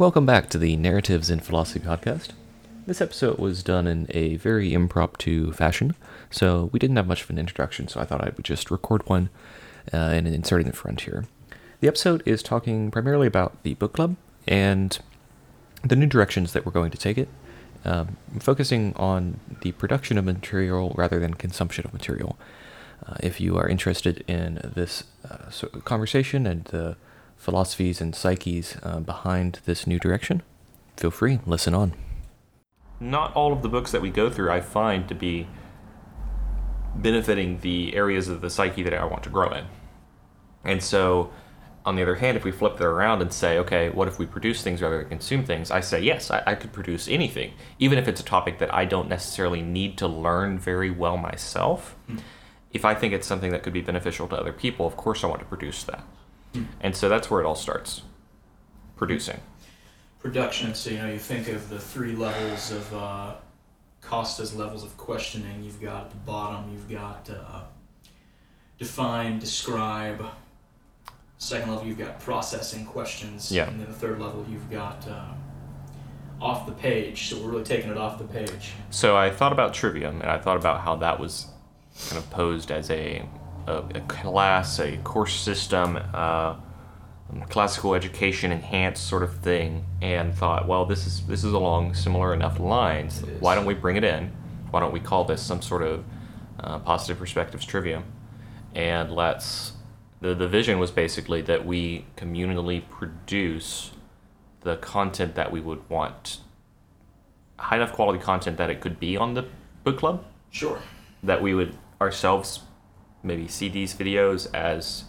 Welcome back to the Narratives in Philosophy podcast. This episode was done in a very impromptu fashion, so we didn't have much of an introduction, so I thought I would just record one and insert it in the front here. The episode is talking primarily about the book club and the new directions that we're going to take it, focusing on the production of material rather than consumption of material. If you are interested in this conversation and the philosophies and psyches behind this new direction, feel free, listen on. Not all of the books that we go through I find to be benefiting the areas of the psyche that I want to grow in. And so, on the other hand, if we flip that around and say, okay, what if we produce things rather than consume things? I say, yes, I could produce anything, even if it's a topic that I don't necessarily need to learn very well myself. If I think it's something that could be beneficial to other people, of course I want to produce that. And so that's where it all starts, producing. Production, so you think of the three levels of Costa's levels of questioning. You've got at the bottom, you've got define, describe. Second level, you've got processing questions. Yeah. And then the third level, you've got off the page. So we're really taking it off the page. So I thought about Trivium, and I thought about how that was kind of posed as a class, a course system, classical education enhanced sort of thing, and thought, well, this is along similar enough lines. Why don't we bring it in? Why don't we call this some sort of positive perspectives trivium? And the vision was basically that we communally produce the content that we would want, high enough quality content that it could be on the book club. Sure. That we would ourselves maybe see these videos as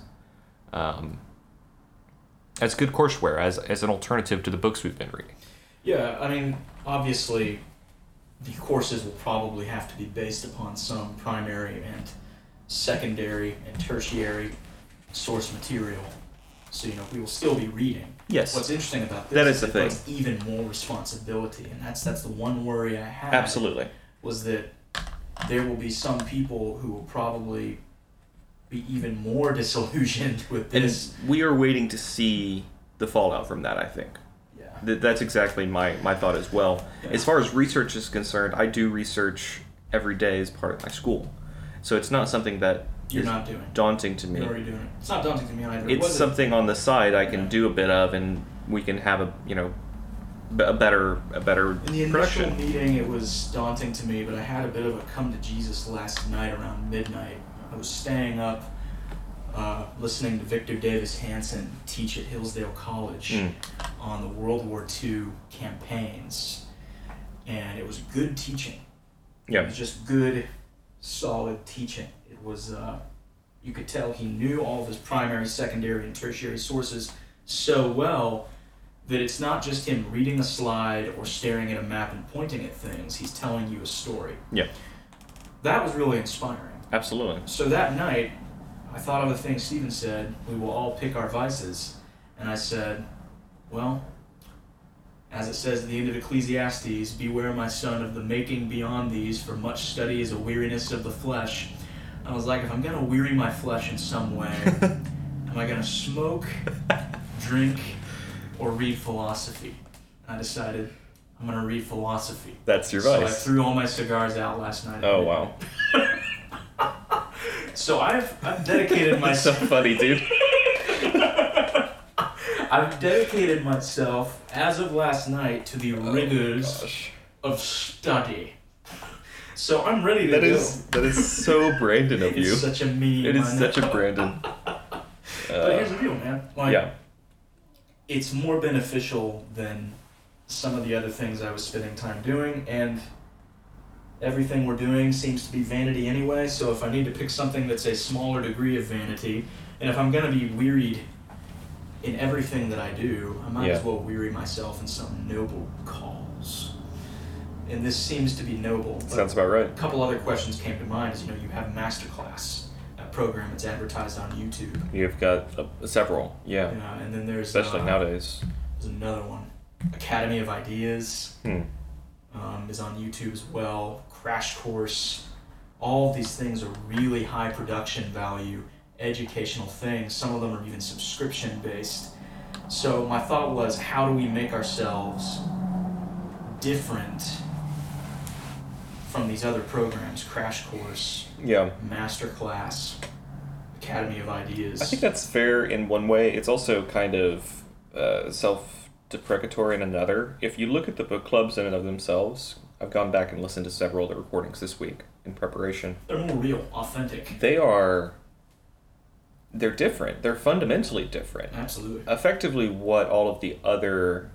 good courseware, as an alternative to the books we've been reading. Yeah, I mean, obviously, the courses will probably have to be based upon some primary and secondary and tertiary source material. So, we will still be reading. Yes. What's interesting about this that is the thing. It's even more responsibility, and that's the one worry I had. Absolutely. Was that there will be some people who will probably be even more disillusioned with this. And we are waiting to see the fallout from that, I think. Yeah. That's exactly my thought as well. Yeah. As far as research is concerned, I do research every day as part of my school. So it's not something that you're is not doing. Daunting to me. You're already doing it. It's not daunting to me either. It's something on the side I can do a bit of, and we can have a better In the production. initial meeting, it was daunting to me, but I had a bit of a come to Jesus last night around midnight. I was staying up, listening to Victor Davis Hanson teach at Hillsdale College on the World War II campaigns, and it was good teaching. Yeah. It was just good, solid teaching. It was, you could tell he knew all of his primary, secondary, and tertiary sources so well that it's not just him reading a slide or staring at a map and pointing at things. He's telling you a story. Yeah. That was really inspiring. Absolutely. So that night, I thought of the thing Stephen said, we will all pick our vices. And I said, well, as it says at the end of Ecclesiastes, beware, my son, of the making beyond these, for much study is a weariness of the flesh. I was like, if I'm going to weary my flesh in some way, am I going to smoke, drink, or read philosophy? And I decided I'm going to read philosophy. That's your So vice. I threw all my cigars out last night. Oh, wow. So I've dedicated That's so myself. funny, dude. I've dedicated myself as of last night to the rigors of study. So I'm ready to go. That is so Brandon of you. It's such a meme. It is I know. such a Brandon. But here's the deal, man. It's more beneficial than some of the other things I was spending time doing, and everything we're doing seems to be vanity anyway, so if I need to pick something that's a smaller degree of vanity, and if I'm going to be wearied in everything that I do, I might as well weary myself in some noble cause. And this seems to be noble. Sounds about right. A couple other questions came to mind is, you have Masterclass, a program that's advertised on YouTube. You've got several, yeah. Yeah, and then there's... Especially nowadays. There's another one. Academy of Ideas is on YouTube as well. Crash Course. All of these things are really high production value, educational things. Some of them are even subscription based. So my thought was, how do we make ourselves different from these other programs? Crash Course, Yeah. Masterclass, Academy of Ideas. I think that's fair in one way. It's also kind of self-deprecatory in another. If you look at the book clubs in and of themselves, I've gone back and listened to several of the recordings this week in preparation. They're more real, authentic. They're different. They're fundamentally different. Absolutely. Effectively, what all of the other,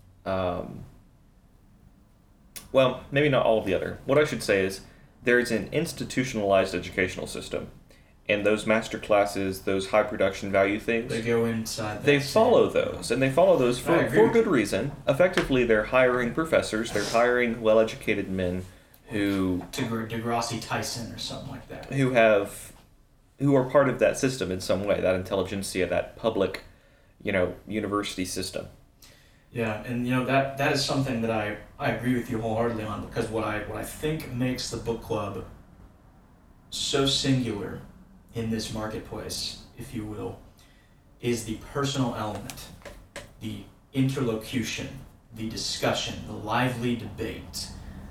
well, maybe not all of the other. What I should say is there's an institutionalized educational system, and those master classes, those high production value things, They go inside that. they follow same- those, and they follow those I for, agree for with good you. reason. Effectively, they're hiring professors, they're hiring well-educated men who Degrassi Tyson or something like that. who are part of that system in some way, that intelligentsia, that public, university system. Yeah, and that is something that I agree with you wholeheartedly on, because what I think makes the book club so singular in this marketplace, if you will, is the personal element, the interlocution, the discussion, the lively debate.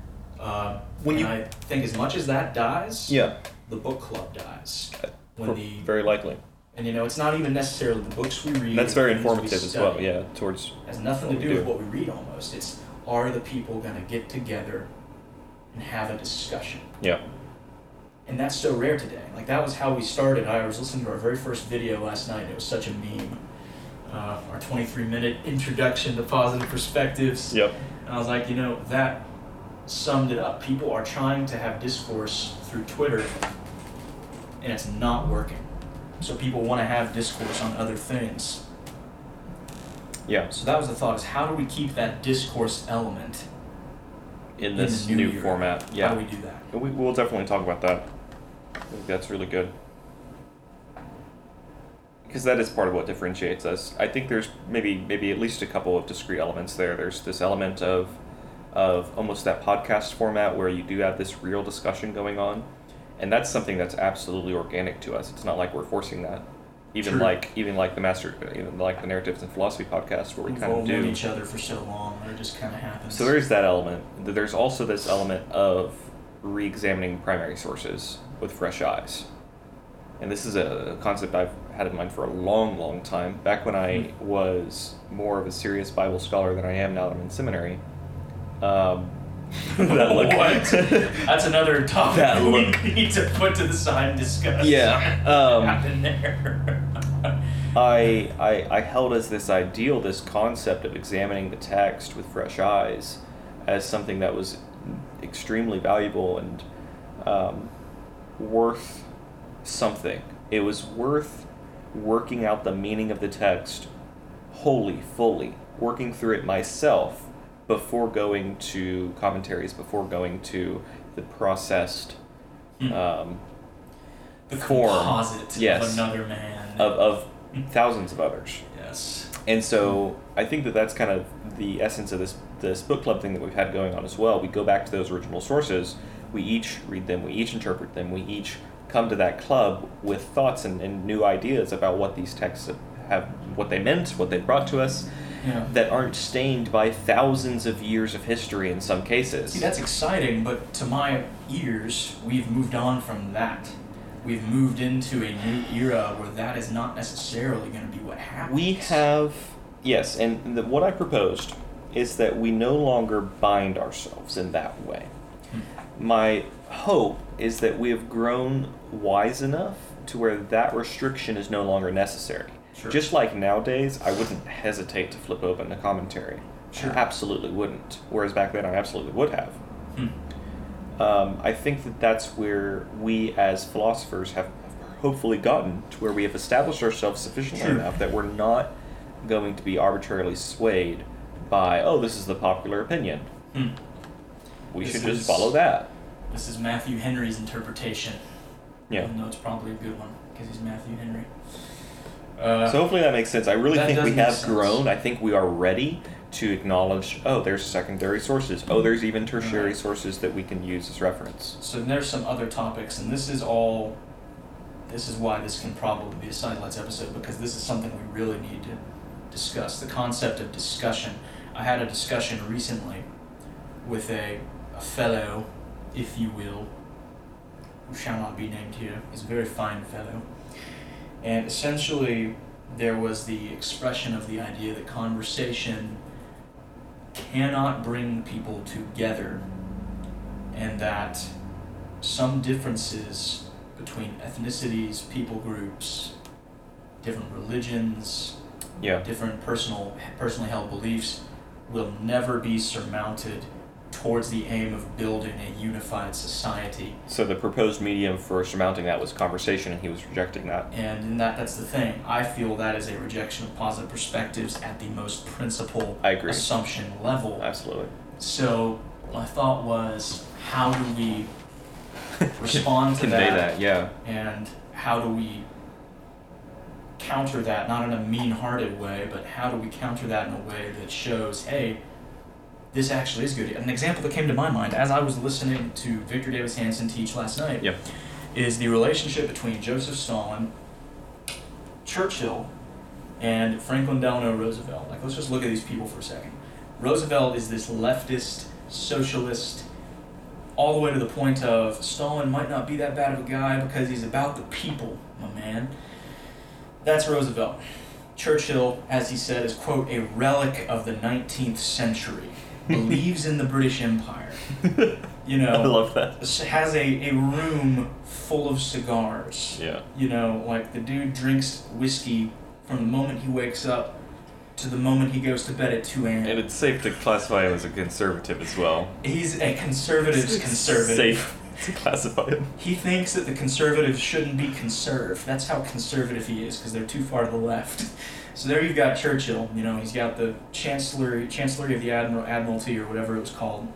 I think as much as that dies, Yeah, the book club dies. When the very likely. And it's not even necessarily the books we read. And that's the very things we informative as well, study. yeah, towards... It has nothing to what we do with do. what we read almost. It's, are the people going to get together and have a discussion? Yeah. And that's so rare today. Like, that was how we started. I was listening to our very first video last night. It was such a meme. Our 23-minute introduction to positive perspectives. Yep. And I was like, that summed it up. People are trying to have discourse through Twitter, and it's not working. So people want to have discourse on other things. Yeah. So that was the thought, is how do we keep that discourse element In this the new year? format. Yeah. How do we do that? We'll definitely talk about that. I think that's really good. Because that is part of what differentiates us. I think there's maybe at least a couple of discrete elements there. There's this element of almost that podcast format where you do have this real discussion going on, and that's something that's absolutely organic to us. It's not like we're forcing that. Even True. like the Narratives and Philosophy podcast where we We've kind all of known do. each other for so long, and it just kind of happens. So there's that element. There's also this element of re-examining primary sources with fresh eyes. And this is a concept I've had in mind for a long, long time. Back when I was more of a serious Bible scholar than I am now that I'm in seminary. That look. What? That's another topic That we look. need to put to the side and discuss. Yeah, What happened there? I held as this ideal, this concept of examining the text with fresh eyes as something that was extremely valuable and worth something. It was worth working out the meaning of the text wholly, fully, working through it myself before going to commentaries, before going to the processed The form, composite yes, of another man. of thousands of others. Yes. And so I think that that's kind of the essence of this book club thing that we've had going on as well. We go back to those original sources, we each read them, we each interpret them, we each come to that club with thoughts and new ideas about what these texts have, what they meant, what they brought to us, Yeah. that aren't stained by thousands of years of history in some cases. See, that's exciting, but to my ears, we've moved on from that. We've moved into a new era where that is not necessarily going to be what happens. We have, yes, and what I proposed is that we no longer bind ourselves in that way. My hope is that we have grown wise enough to where that restriction is no longer necessary. Sure. Just like nowadays, I wouldn't hesitate to flip open a commentary. Sure. I absolutely wouldn't. Whereas back then, I absolutely would have. I think that that's where we as philosophers have hopefully gotten to where we have established ourselves sufficiently Sure. enough that we're not going to be arbitrarily swayed by, oh, this is the popular opinion. We This should just is- follow that. This is Matthew Henry's interpretation. Yeah. Even though it's probably a good one, because he's Matthew Henry. So hopefully that makes sense. I really that think does we make have sense. grown. I think we are ready to acknowledge, oh, there's secondary sources. Oh, there's even tertiary Right. sources that we can use as reference. So there's some other topics, and this is why this can probably be a Sidelights episode, because this is something we really need discuss, the concept of discussion. I had a discussion recently with a fellow, if you will, who shall not be named here. He's a very fine fellow. And essentially, there was the expression of the idea that conversation cannot bring people together, and that some differences between ethnicities, people groups, different religions, different personally held beliefs will never be surmounted towards the aim of building a unified society. So the proposed medium for surmounting that was conversation, and he was rejecting that. And that's the thing. I feel that is a rejection of positive perspectives at the most principal assumption level. Absolutely. So my thought was, how do we respond to convey that? Yeah. And how do we counter that, not in a mean-hearted way, but how do we counter that in a way that shows, hey, this actually is good. An example that came to my mind as I was listening to Victor Davis Hanson teach last night is the relationship between Joseph Stalin, Churchill, and Franklin Delano Roosevelt. Like, let's just look at these people for a second. Roosevelt is this leftist, socialist, all the way to the point of Stalin might not be that bad of a guy because he's about the people, my man. That's Roosevelt. Churchill, as he said, is, quote, a relic of the 19th century. Believes in the British Empire. You know, I love that. Has a room full of cigars. Yeah. You know, like the dude drinks whiskey from the moment he wakes up to the moment he goes to bed at 2 a.m. And it's safe to classify him as a conservative as well. He's a conservative's conservative. Safe to classify him. He thinks that the conservatives shouldn't be conserved. That's how conservative he is, because they're too far to the left. So there you've got Churchill. You know, he's got the Chancellery of the Admiralty, or whatever it was called.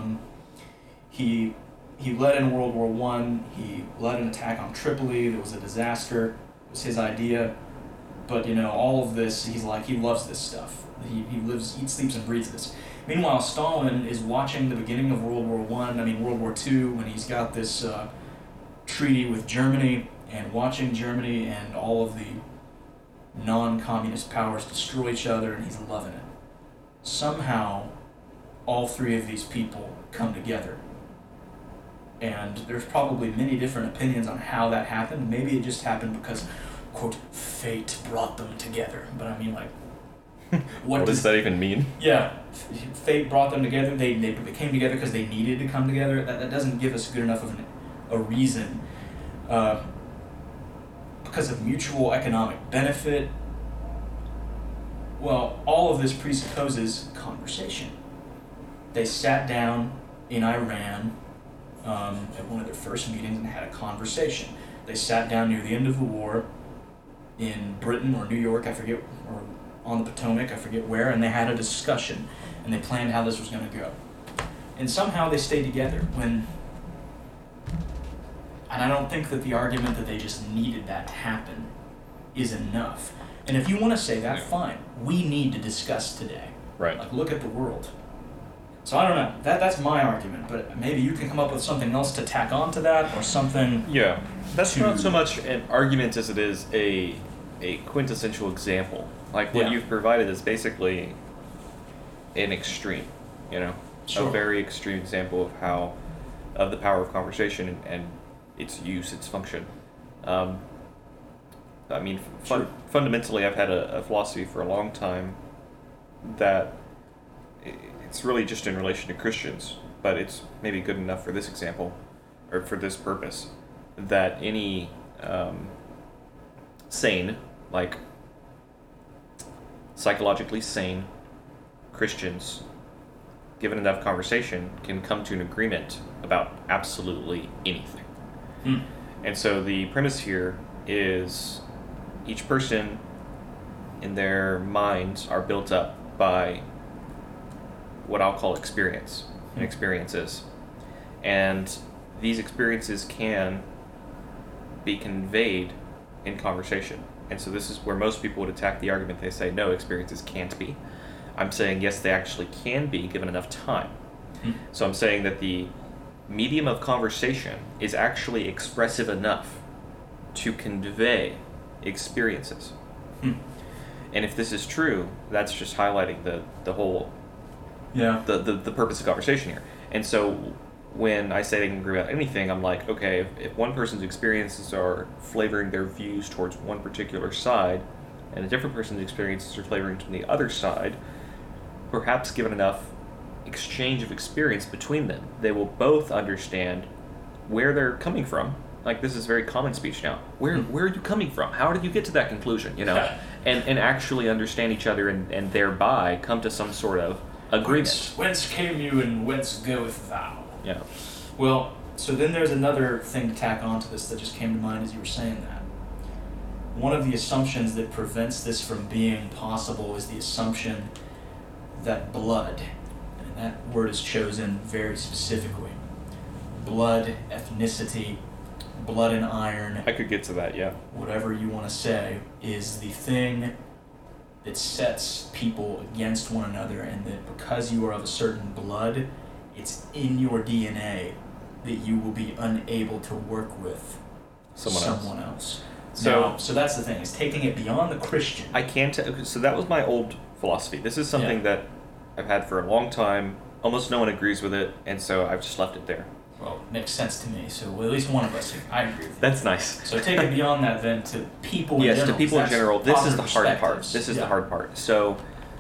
He led in World War I. He led an attack on Tripoli. That was a disaster. It was his idea. But, you know, all of this, he's like, he loves this stuff. He lives, eats, sleeps, and breathes this. Meanwhile, Stalin is watching the beginning of World War World War II, when he's got this treaty with Germany, and watching Germany and all of the non-communist powers destroy each other, and he's loving it. Somehow, all three of these people come together. And there's probably many different opinions on how that happened. Maybe it just happened because, quote, fate brought them together. But I mean, like, what does that even mean? Yeah, fate brought them together. They came together because they needed to come together. That doesn't give us good enough of a reason. Because of mutual economic benefit. Well, all of this presupposes conversation. They sat down in Iran at one of their first meetings and had a conversation. They sat down near the end of the war in Britain or New York, I forget, or on the Potomac, I forget where, and they had a discussion, and they planned how this was going to go. And somehow they stayed together when... And I don't think that the argument that they just needed that to happen is enough. And if you want to say that, fine. We need to discuss today. Right. Like, look at the world. So I don't know. That's my argument, but maybe you can come up with something else to tack on to that, or something. Yeah. That's not so much an argument as it is a quintessential example. Like, what you've provided is basically an extreme, you know? Sure. A very extreme example of the power of conversation and its use, its function. I mean, fundamentally, I've had a philosophy for a long time that it's really just in relation to Christians, but it's maybe good enough for this example, or for this purpose, that any sane, like psychologically sane Christians, given enough conversation, can come to an agreement about absolutely anything. And so the premise here is each person in their minds are built up by what I'll call experience and experiences. And these experiences can be conveyed in conversation. And so this is where most people would attack the argument. They say, no, experiences can't be. I'm saying, yes, they actually can be given enough time. So I'm saying that the medium of conversation is actually expressive enough to convey experiences. And if this is true, that's just highlighting the whole Yeah. the purpose of conversation here. And so when I say they can agree about anything, I'm like, okay, if one person's experiences are flavoring their views towards one particular side, and a different person's experiences are flavoring to the other side, perhaps given enough exchange of experience between them, they will both understand where they're coming from. Like, this is very common speech now. Where are you coming from? How did you get to that conclusion? You know, and actually understand each other and thereby come to some sort of agreement. Whence came you and whence goeth thou? Yeah. Well, so then there's another thing to tack onto this that just came to mind as you were saying that. One of the assumptions that prevents this from being possible is the assumption that blood, and that word is chosen very specifically, blood, ethnicity, blood and iron, I could get to that, yeah. whatever you want to say, is the thing that sets people against one another, and that because you are of a certain blood, it's in your DNA that you will be unable to work with someone else. So that's the thing, is taking it beyond the Christian. I can't. So that was my old philosophy. This is something that I've had for a long time. Almost no one agrees with it, and so I've just left it there. Well, it makes sense to me. So at least one of us, I agree with you. That's nice. So take it beyond that then to people in Yes, general. to people in general. This is the hard part. perspectives. This is the hard part. So,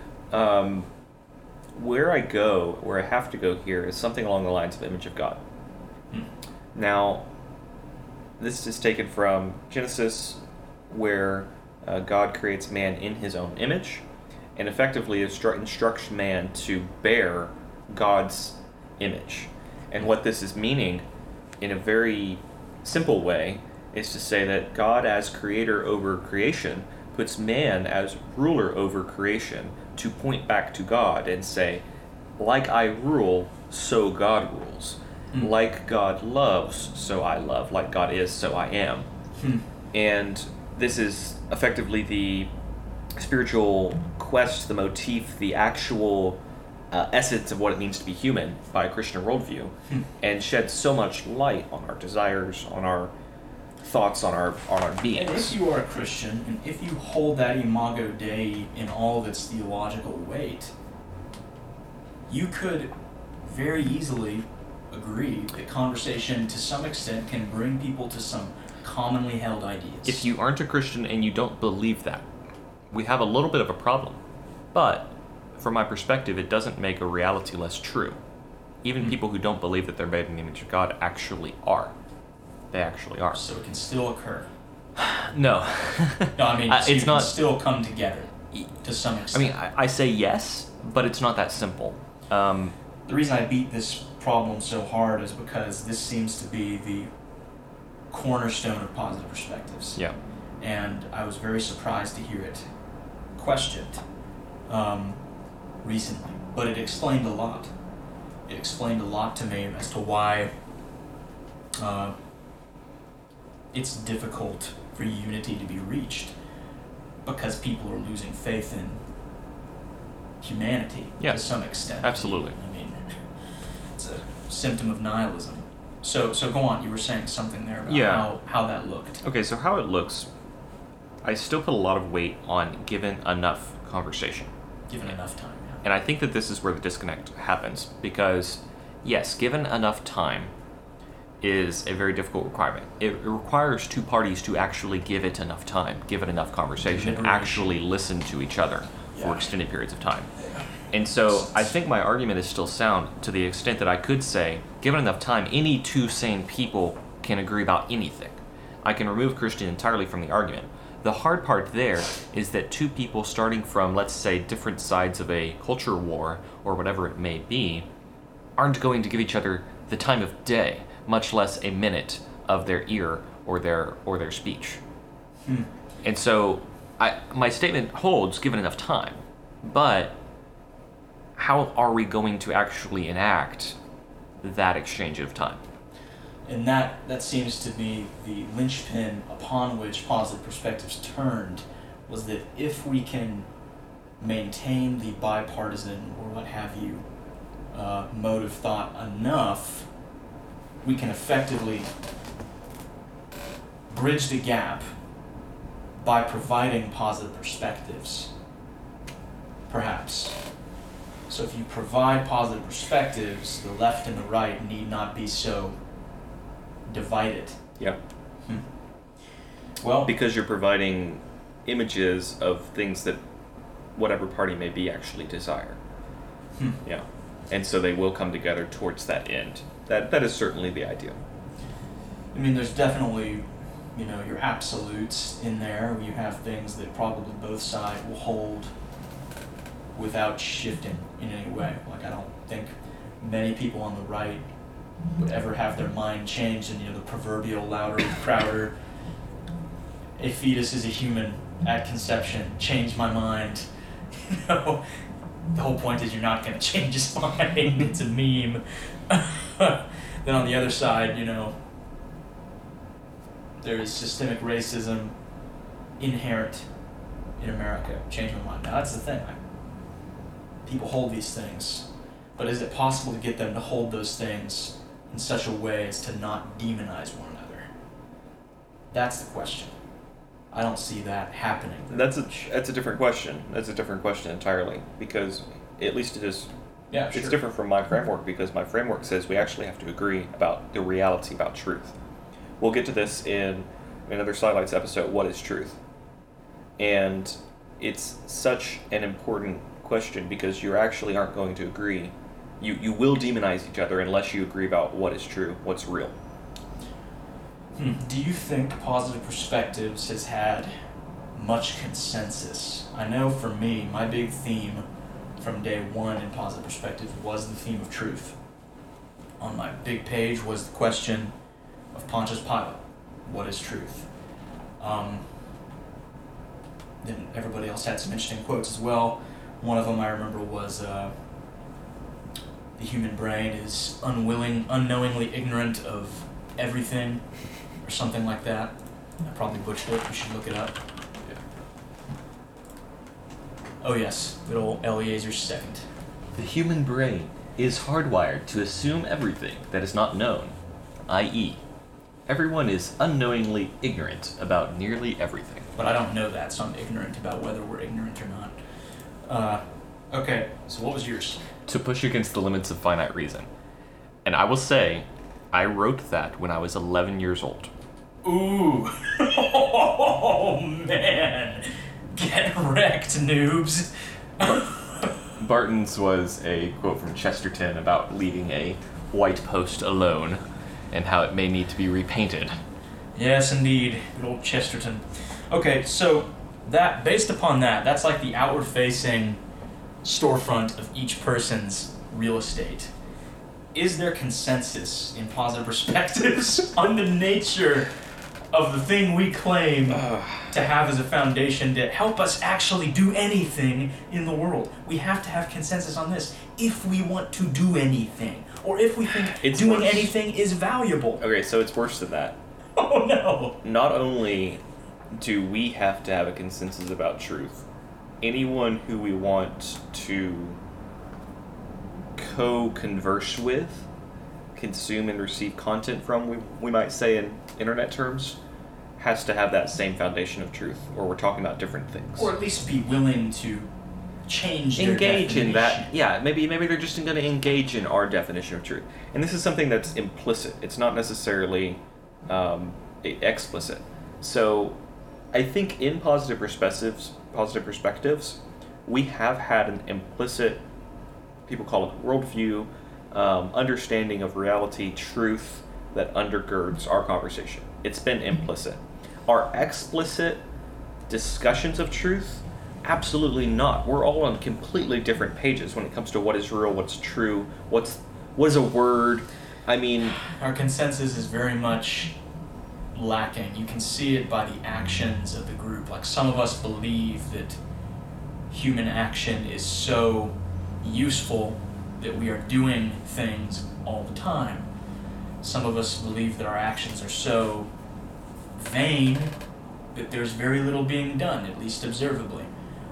where I have to go here is something along the lines of image of God. Now, this is taken from Genesis, where God creates man in his own image, and effectively instructs man to bear God's image. And what this is meaning, in a very simple way, is to say that God as creator over creation puts man as ruler over creation to point back to God and say, like I rule, so God rules. Like God loves, so I love. Like God is, so I am. And this is effectively the spiritual quest, the motif, the actual essence of what it means to be human by a Christian worldview, and sheds so much light on our desires, on our thoughts, on our beings. And if you are a Christian, and if you hold that Imago Dei in all of its theological weight, you could very easily agree that conversation to some extent can bring people to some commonly held ideas. If you aren't a Christian and you don't believe that, we have a little bit of a problem. But from my perspective, it doesn't make a reality less true. Even people who don't believe that they're made in the image of God actually are. They actually are. So it can still occur. No. No, I mean, It's you can not- still come together to some I extent. mean, I say yes, but it's not that simple. The reason I beat this problem so hard is because this seems to be the cornerstone of positive perspectives. Yeah. And I was very surprised to hear it questioned recently. But it explained a lot. It explained a lot to me as to why it's difficult for unity to be reached, because people are losing faith in humanity to some extent. Absolutely. I mean, it's a symptom of nihilism. So go on. You were saying something there about how that looked. Okay, so how it looks, I still put a lot of weight on given enough conversation. Given enough time. Yeah. And I think that this is where the disconnect happens, because yes, given enough time is a very difficult requirement. It requires two parties to actually give it enough time, give it enough conversation, Deliberation. actually listen to each other for Yeah. extended periods of time. And so I think my argument is still sound to the extent that I could say, given enough time, any two sane people can agree about anything. I can remove Christian entirely from the argument. The hard part there is that two people starting from, let's say, different sides of a culture war, or whatever it may be, aren't going to give each other the time of day, much less a minute of their ear or their speech. And so my statement holds given enough time, but how are we going to actually enact that exchange of time? And that seems to be the linchpin upon which positive perspectives turned, was that if we can maintain the bipartisan or what have you mode of thought enough, we can effectively bridge the gap by providing positive perspectives perhaps. So if you provide positive perspectives, the left and the right need not be so divided. Yeah. Well, Because you're providing images of things that whatever party may be actually desire. Yeah. And so they will come together towards that end. That is certainly the ideal. I mean, there's definitely, your absolutes in there. You have things that probably both sides will hold without shifting in any way. Like, I don't think many people on the right would ever have their mind changed, and the proverbial louder, prouder, a fetus is a human at conception, change my mind. The whole point is you're not going to change his mind. It's a meme. Then on the other side, there is systemic racism inherent in America. Change my mind. Now that's the thing. People hold these things, but is it possible to get them to hold those things in such a way as to not demonize one another? That's the question. I don't see that happening. That's a different question. That's a different question entirely, because at least it is. Yeah, sure. It's different from my framework, because my framework says we actually have to agree about the reality about truth. We'll get to this in another Sidelights episode, What is Truth? And it's such an important question because you actually aren't going to agree. You will demonize each other unless you agree about what is true, what's real. Do you think Positive Perspectives has had much consensus? I know for me, my big theme from day one in Positive Perspectives was the theme of truth. On my big page was the question of Pontius Pilate, what is truth? Then everybody else had some interesting quotes as well. One of them I remember was, the human brain is unknowingly ignorant of everything, or something like that. I probably butchered it, you should look it up. Yeah. Oh yes, good old Eliezer II. The human brain is hardwired to assume everything that is not known, i.e., everyone is unknowingly ignorant about nearly everything. But I don't know that, so I'm ignorant about whether we're ignorant or not. Okay, so what was yours? To push against the limits of finite reason. And I will say, I wrote that when I was 11 years old. Ooh. Oh, man. Get wrecked, noobs. Barton's was a quote from Chesterton about leaving a white post alone and how it may need to be repainted. Yes, indeed. Good old Chesterton. Okay, so that, based upon that, that's like the outward-facing storefront of each person's real estate. Is there consensus in Positive Perspectives on the nature of the thing we claim to have as a foundation to help us actually do anything in the world? We have to have consensus on this if we want to do anything, or if we think doing anything is valuable. Okay, so it's worse than that. Oh no! Not only do we have to have a consensus about truth, anyone who we want to co-converse with, consume and receive content from, we might say in internet terms, has to have that same foundation of truth, or we're talking about different things. Or at least be willing to change their Engage in that. definition. Yeah, maybe they're just going to engage in our definition of truth. And this is something that's implicit. It's not necessarily explicit. So I think in positive perspectives, we have had an implicit, people call it worldview, understanding of reality, truth that undergirds our conversation. It's been implicit. Our explicit discussions of truth, absolutely not. We're all on completely different pages when it comes to what is real, what's true, what is a word. I mean, Our consensus is very much lacking. You can see it by the actions of the group. Like, some of us believe that human action is so useful that we are doing things all the time. Some of us believe that our actions are so vain that there's very little being done, at least observably.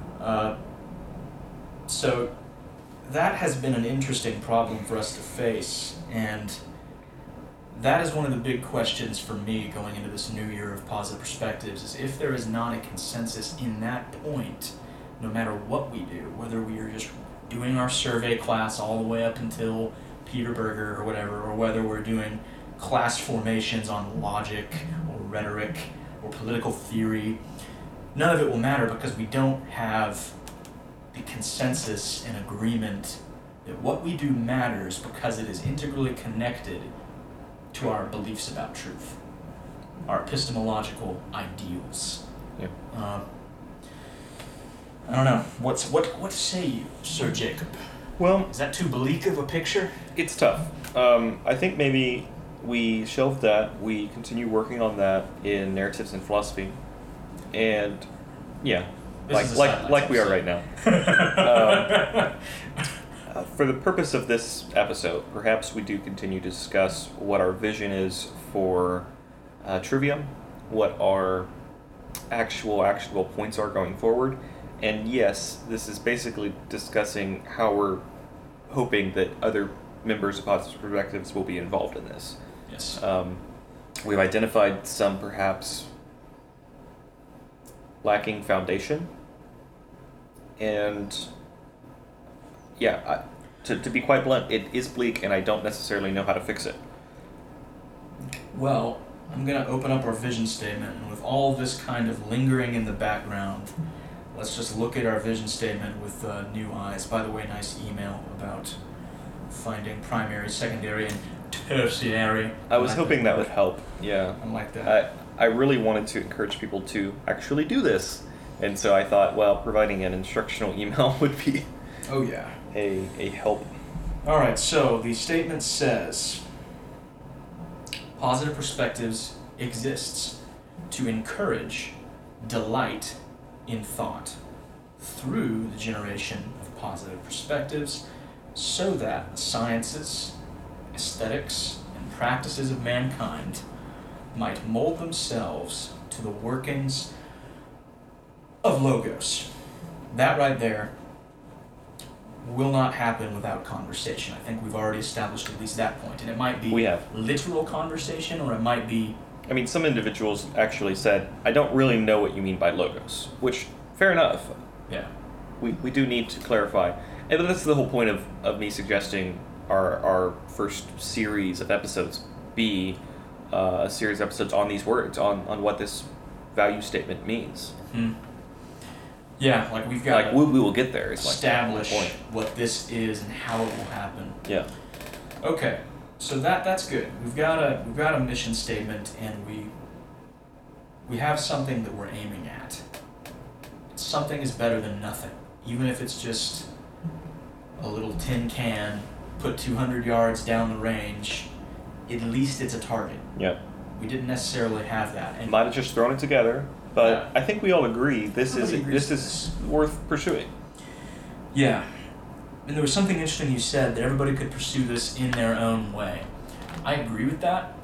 So that has been an interesting problem for us to face, and that is one of the big questions for me going into this new year of Positive Perspectives, is if there is not a consensus in that point, no matter what we do, whether we are just doing our survey class all the way up until Peter Berger or whatever, or whether we're doing class formations on logic or rhetoric or political theory, none of it will matter because we don't have the consensus and agreement that what we do matters because it is integrally connected to our beliefs about truth, our epistemological ideals. Yeah. I don't know. What say you, Sir Jacob? Well, Is that too bleak of a picture? it's tough. I think maybe we shelve that. We continue working on that in narratives and philosophy, and yeah, This is a like we are silence right now. For the purpose of this episode, perhaps we do continue to discuss what our vision is for Trivium, what our actionable points are going forward, and yes, this is basically discussing how we're hoping that other members of Positive Perspectives will be involved in this. Yes. We've identified some perhaps lacking foundation, and yeah, to be quite blunt, it is bleak, and I don't necessarily know how to fix it. Well, I'm going to open up our vision statement, and with all of this kind of lingering in the background, let's just look at our vision statement with new eyes. By the way, nice email about finding primary, secondary, and tertiary. I was like hoping that word. would help. Yeah, I like that. I really wanted to encourage people to actually do this, and so I thought, well, providing an instructional email would be Oh, yeah. a help. All right, so the statement says, Positive Perspectives exists to encourage delight in thought through the generation of positive perspectives so that the sciences, aesthetics, and practices of mankind might mold themselves to the workings of Logos. That right there will not happen without conversation. I think we've already established at least that point. And it might be We have. literal conversation, or it might be... I mean, some individuals actually said, I don't really know what you mean by logos, which, fair enough. Yeah. We do need to clarify. And that's the whole point of me suggesting our first series of episodes be a series of episodes on these words, on what this value statement means. Yeah, like we've got Like, we will get there. Is like establish the point. what this is and how it will happen. Yeah. Okay, so that's good. We've got a mission statement, and we have something that we're aiming at. Something is better than nothing, even if it's just a little tin can put 200 yards down the range. At least it's a target. Yeah. We didn't necessarily have that, and Might have just thrown it together, but Yeah. I think we all agree this Everybody agrees is with worth pursuing. yeah. And there was something interesting you said, that everybody could pursue this in their own way. I agree with that,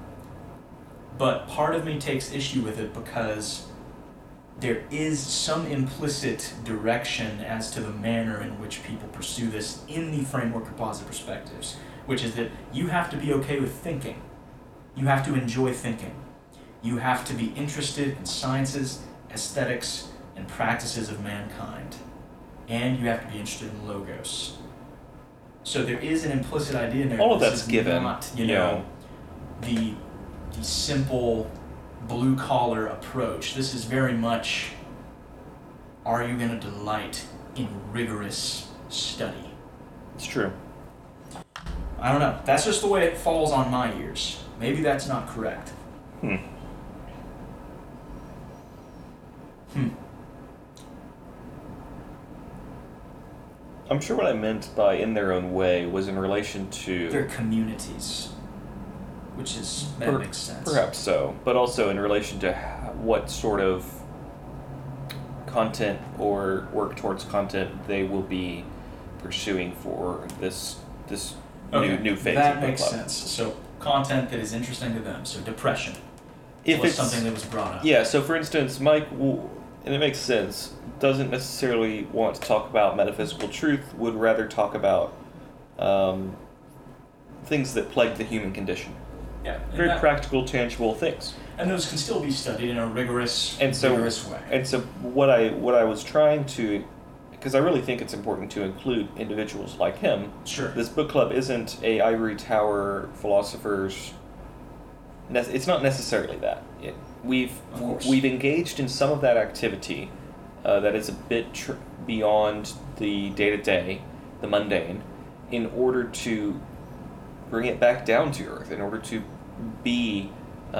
but part of me takes issue with it because there is some implicit direction as to the manner in which people pursue this in the framework of positive perspectives, which is that you have to be okay with thinking. You have to enjoy thinking. You have to be interested in sciences, aesthetics, and practices of mankind. And you have to be interested in logos. So there is an implicit idea in there. All of this that's is given, not, you know. the simple blue collar approach. This is very much, are you going to delight in rigorous study? It's true. I don't know. That's just the way it falls on my ears. Maybe that's not correct. I'm sure what I meant by in their own way was in relation to... They're communities, which is, that makes sense. Perhaps so, but also in relation to what sort of content or work towards content they will be pursuing for this new phase that of the makes club. sense. So content that is interesting to them. So depression If was it's something that was brought up. Yeah, so for instance, Mike, and it makes sense, doesn't necessarily want to talk about metaphysical truth, would rather talk about things that plague the human condition. Yeah. and Very that- practical, tangible things. And those can still be studied in a rigorous And so, way. and so what I was trying to because I really think it's important to include individuals like him. Sure. This book club isn't a ivory tower philosophers. It's not necessarily that. We've engaged in some of that activity that is a bit beyond the day-to-day, the mundane, in order to bring it back down to earth, in order to be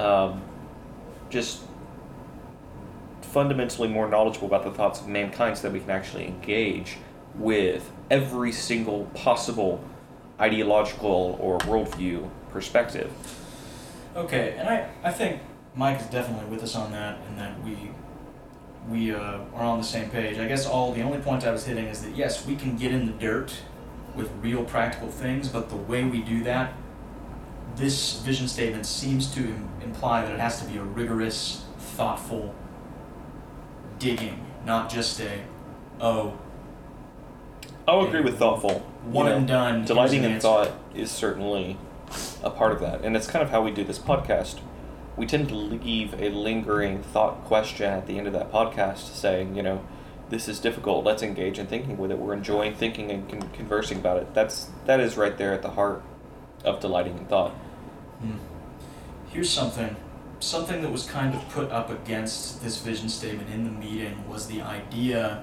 just fundamentally more knowledgeable about the thoughts of mankind so that we can actually engage with every single possible ideological or worldview perspective. Okay, and I think Mike is definitely with us on that, and that we are on the same page. I guess the only point I was hitting is that yes, we can get in the dirt with real practical things, but the way we do that, this vision statement seems to imply that it has to be a rigorous, thoughtful digging, not just I'll agree with thoughtful. One and done. Delighting in thought is certainly a part of that, and it's kind of how we do this podcast. We tend to leave a lingering thought question at the end of that podcast saying, this is difficult, let's engage in thinking with it. We're enjoying thinking and conversing about it. That is right there at the heart of delighting in thought. Here's something that was kind of put up against this vision statement in the meeting was the idea,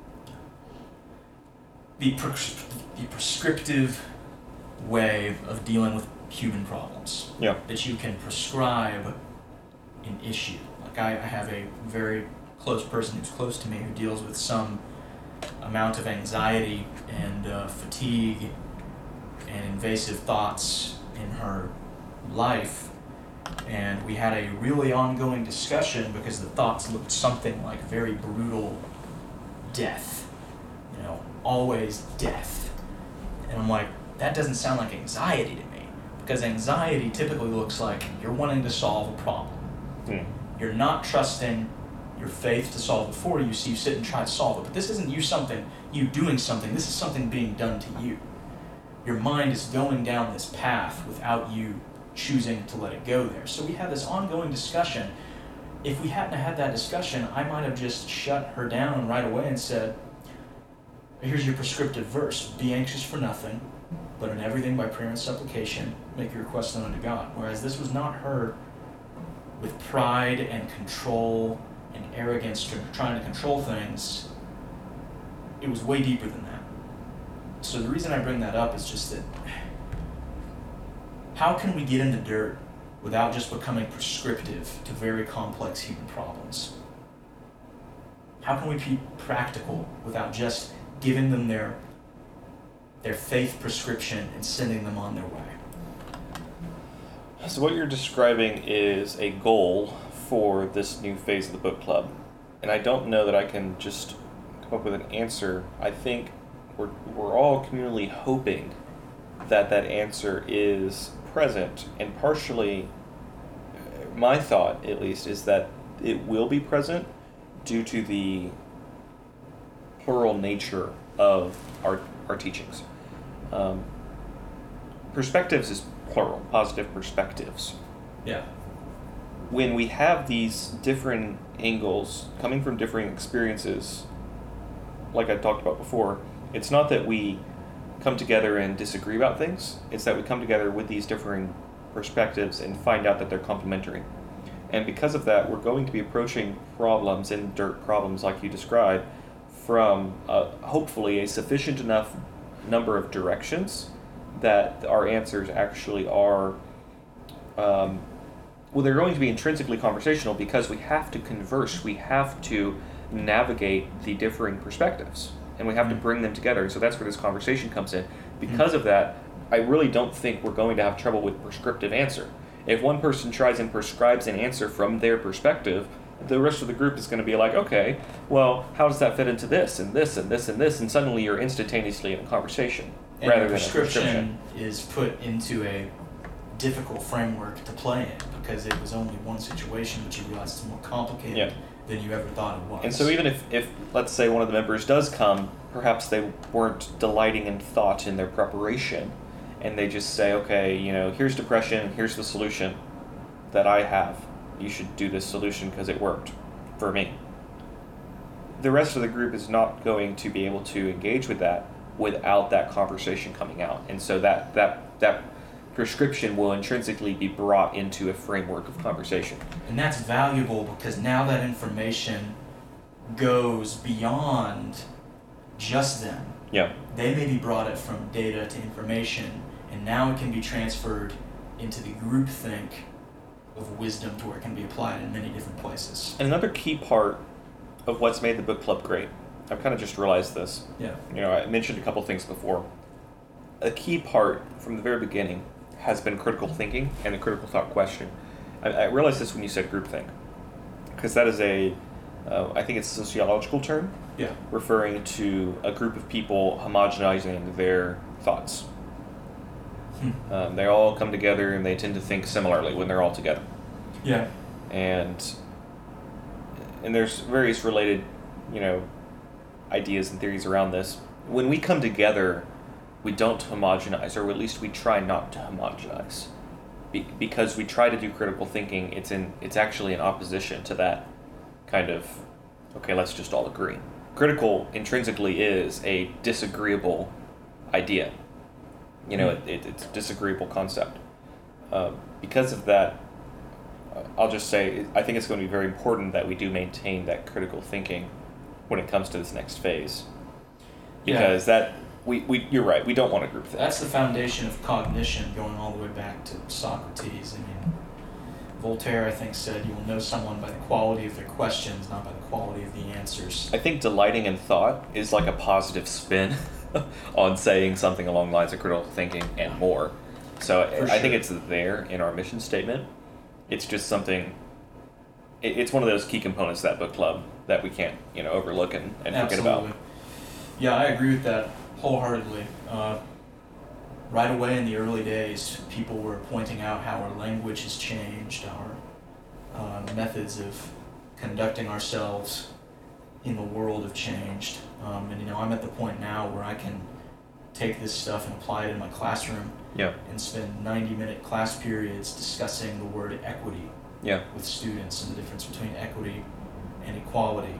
the prescriptive way of dealing with human problems. Yeah. That you can prescribe an issue. Like I have a very close person who's close to me who deals with some amount of anxiety and fatigue and invasive thoughts in her life, and we had a really ongoing discussion because the thoughts looked something like very brutal death, always death. And I'm like, that doesn't sound like anxiety to me, because anxiety typically looks like you're wanting to solve a problem. You're not trusting your faith to solve it for you, so you sit and try to solve it. But this isn't you doing something, this is something being done to you. Your mind is going down this path without you choosing to let it go there. So we had this ongoing discussion. If we hadn't had that discussion, I might have just shut her down right away and said, here's your prescriptive verse, be anxious for nothing, but in everything by prayer and supplication, make your requests known unto God. Whereas this was not her with pride and control and arrogance trying to control things. It was way deeper than that. So the reason I bring that up is just that how can we get in the dirt without just becoming prescriptive to very complex human problems? How can we be practical without just giving them their faith prescription and sending them on their way? So what you're describing is a goal for this new phase of the book club. And I don't know that I can just come up with an answer. I think we're all communally hoping that answer is present, and partially my thought at least is that it will be present due to the plural nature of our teachings. Perspectives is plural, positive perspectives. Yeah. When we have these different angles coming from different experiences, like I talked about before, it's not that we come together and disagree about things, it's that we come together with these differing perspectives and find out that they're complementary. And because of that, we're going to be approaching problems, in dirt problems like you described, from hopefully a sufficient enough number of directions that our answers actually are, they're going to be intrinsically conversational because we have to converse, we have to navigate the differing perspectives, and we have to bring them together. So that's where this conversation comes in. Because of that, I really don't think we're going to have trouble with prescriptive answer. If one person tries and prescribes an answer from their perspective, the rest of the group is going to be like, okay, well, how does that fit into this and this and this and this? And suddenly you're instantaneously in a conversation rather than a prescription. Is put into a difficult framework to play in because it was only one situation, but you realize it's more complicated than you ever thought it was. And so even if let's say one of the members does come, perhaps they weren't delighting in thought in their preparation, and they just say, okay, here's depression, here's the solution that I have. You should do this solution because it worked for me. the rest of the group is not going to be able to engage with that without that conversation coming out. And so that prescription will intrinsically be brought into a framework of conversation. And that's valuable because now that information goes beyond just them. Yeah. They may be brought it from data to information, and now it can be transferred into the groupthink of wisdom to where it can be applied in many different places. And another key part of what's made the book club great, I've kind of just realized this. Yeah. I mentioned a couple things before. A key part from the very beginning has been critical thinking and the critical thought question. I realized this when you said groupthink, because that is I think it's a sociological term, Yeah. referring to a group of people homogenizing their thoughts. They all come together and they tend to think similarly when they're all together. Yeah. And there's various related, ideas and theories around this. When we come together, we don't homogenize, or at least we try not to homogenize, because we try to do critical thinking. It's actually in opposition to that kind of, okay, let's just all agree. Critical intrinsically is a disagreeable idea. It's a disagreeable concept. Because of that, I'll just say I think it's going to be very important that we do maintain that critical thinking when it comes to this next phase. Because you're right, we don't want to group think. That's the foundation of cognition, going all the way back to Socrates. Voltaire, I think, said, "You will know someone by the quality of their questions, not by the quality of the answers." I think delighting in thought is like a positive spin on saying something along the lines of critical thinking and more. So I think it's there in our mission statement. It's just something, it's one of those key components of that book club that we can't, overlook and forget about. Yeah, I agree with that wholeheartedly. Right away in the early days, people were pointing out how our language has changed, our methods of conducting ourselves in the world have changed. I'm at the point now where I can take this stuff and apply it in my classroom. Yeah. And spend 90-minute class periods discussing the word equity with students and the difference between equity and equality.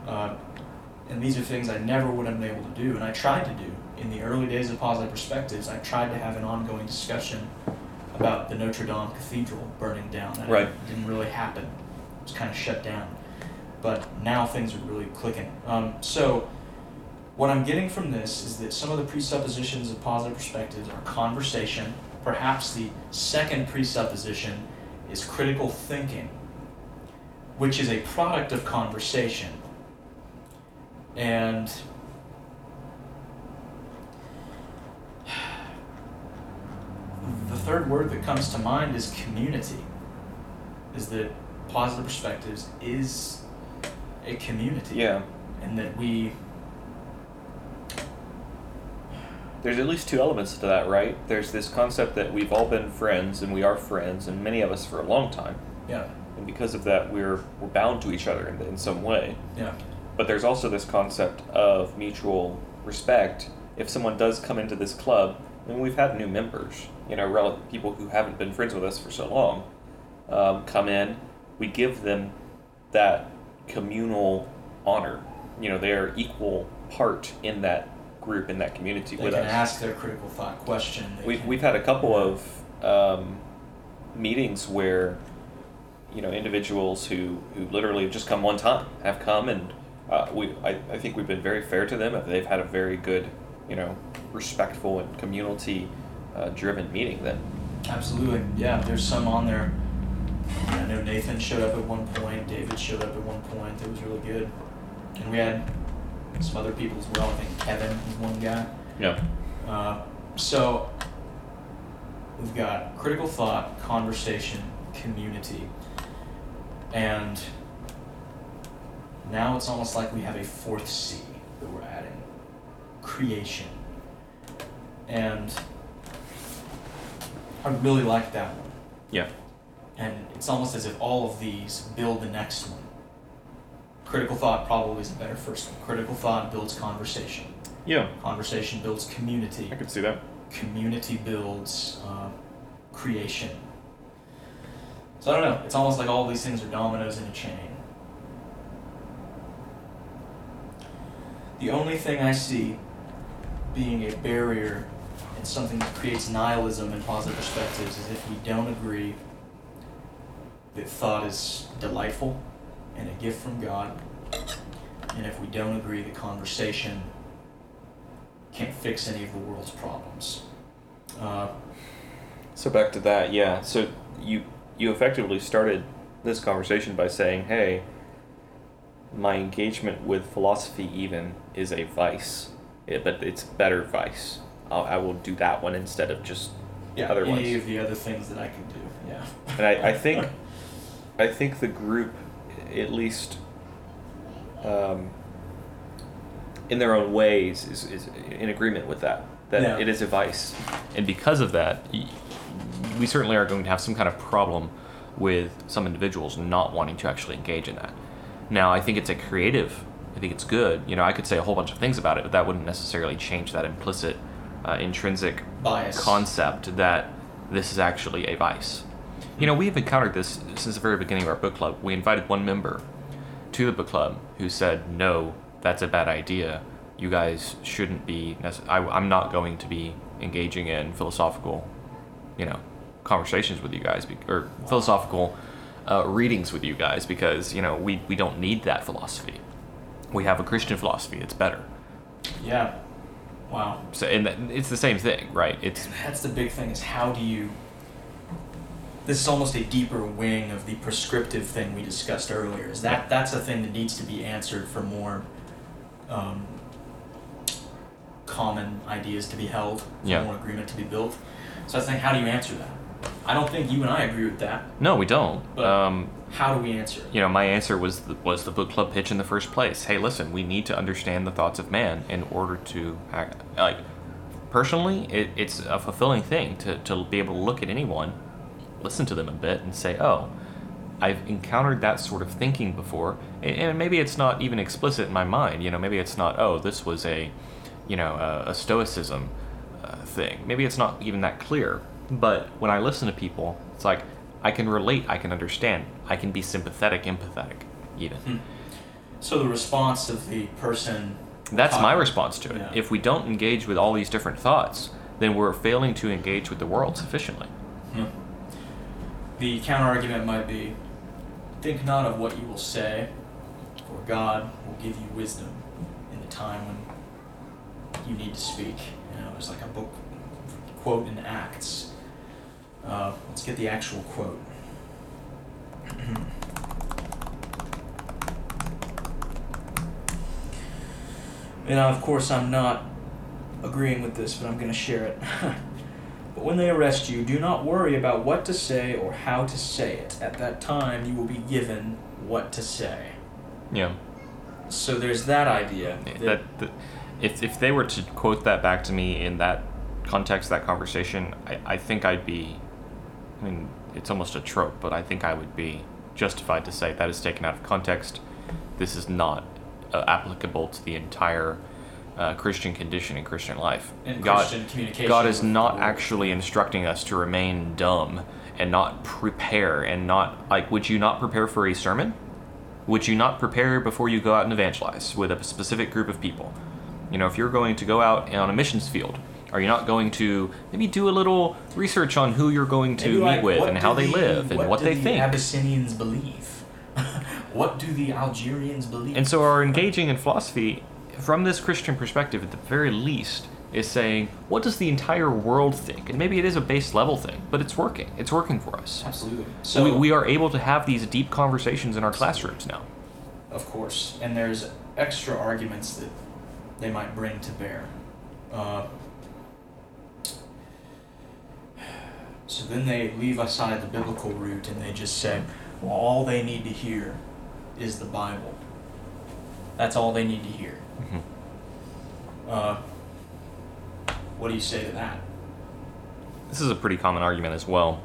And these are things I never would have been able to do, and I tried to do. In the early days of Positive Perspectives, I tried to have an ongoing discussion about the Notre Dame Cathedral burning down. And Right. It didn't really happen. It was kind of shut down. But now things are really clicking. So what I'm getting from this is that some of the presuppositions of Positive Perspectives are conversation. Perhaps the second presupposition is critical thinking, which is a product of conversation. And the third word that comes to mind is community. Is that Positive Perspectives is a community. Yeah. And that there's at least two elements to that, right? There's this concept that we've all been friends, and we are friends, and many of us for a long time. Yeah. And because of that, we're bound to each other in some way. Yeah. But there's also this concept of mutual respect. If someone does come into this club, and we've had new members, people who haven't been friends with us for so long, come in, we give them that communal honor. They are equal part in that group, in that community with us. They can ask their critical thought question. We've had a couple of meetings where individuals who literally have just come one time have come, and I think we've been very fair to them. They've had a very good, respectful and community driven meeting then. Absolutely. Yeah, there's some on there. I know Nathan showed up at one point, David showed up at one point. It was really good. And we had some other people as well. I think Kevin is one guy. Yeah. So we've got critical thought, conversation, community. And now it's almost like we have a fourth C that we're adding. Creation. And I really like that one. Yeah. And it's almost as if all of these build the next one. Critical thought probably is a better first one. Critical thought builds conversation. Yeah. Conversation builds community. I could see that. Community builds creation. So I don't know. It's almost like all these things are dominoes in a chain. The only thing I see being a barrier and something that creates nihilism in positive perspectives is if we don't agree that thought is delightful and a gift from God, and if we don't agree that conversation can't fix any of the world's problems. So back to that, yeah. So you effectively started this conversation by saying, hey, my engagement with philosophy even is a vice, but it's better vice. I will do that one instead of just other ones. Any of the other things that I can do, yeah. And I think the group, at least in their own ways, is in agreement with that Yeah. it is a vice. And because of that, we certainly are going to have some kind of problem with some individuals not wanting to actually engage in that. Now, I think it's I think it's good. I could say a whole bunch of things about it, but that wouldn't necessarily change that implicit, intrinsic Bias. concept that this is actually a vice. We've encountered this since the very beginning of our book club. We invited one member to the book club who said, no, that's a bad idea. You guys shouldn't be, I'm not going to be engaging in philosophical, conversations with you guys, or philosophical readings with you guys, because, we don't need that philosophy. We have a Christian philosophy. It's better. Yeah. Wow. So, and it's the same thing, right? That's the big thing, is how do you... This is almost a deeper wing of the prescriptive thing we discussed earlier. That's a thing that needs to be answered for more common ideas to be held, for more agreement to be built. So I think, how do you answer that? I don't think you and I agree with that. No, we don't. But how do we answer it? My answer was the book club pitch in the first place. Hey, listen, we need to understand the thoughts of man in order to act. Personally, it's a fulfilling thing to be able to look at anyone, listen to them a bit, and say, oh, I've encountered that sort of thinking before, and maybe it's not even explicit in my mind. Maybe it's not, oh, this was a stoicism thing. Maybe it's not even that clear. But when I listen to people, it's like I can relate, I can understand, I can be sympathetic, empathetic, even. So the response of the person... That's my response to it. Yeah. If we don't engage with all these different thoughts, then we're failing to engage with the world sufficiently. The counter-argument might be, think not of what you will say, for God will give you wisdom in the time when you need to speak. There's like a book quote in Acts. Let's get the actual quote. Of course, I'm not agreeing with this, but I'm going to share it. But when they arrest you, do not worry about what to say or how to say it. At that time, you will be given what to say. Yeah. So there's that idea. If they were to quote that back to me in that context, that conversation, I think I'd be, it's almost a trope, but I think I would be justified to say that is taken out of context. This is not applicable to the entire Christian condition in Christian life. In Christian communication. God is not actually instructing us to remain dumb and not prepare and not, would you not prepare for a sermon? Would you not prepare before you go out and evangelize with a specific group of people? If you're going to go out on a missions field, are you not going to maybe do a little research on who you're going to meet with and how they live and what they think? What do the Abyssinians believe? What do the Algerians believe? And so our engaging in philosophy, from this Christian perspective, at the very least, is saying, what does the entire world think? And maybe it is a base level thing, but it's working. It's working for us. Absolutely. So we are able to have these deep conversations in our classrooms now. Of course. And there's extra arguments that they might bring to bear. So then they leave aside the biblical route and they just say, well, all they need to hear is the Bible. That's all they need to hear. What do you say to that? This is a pretty common argument as well.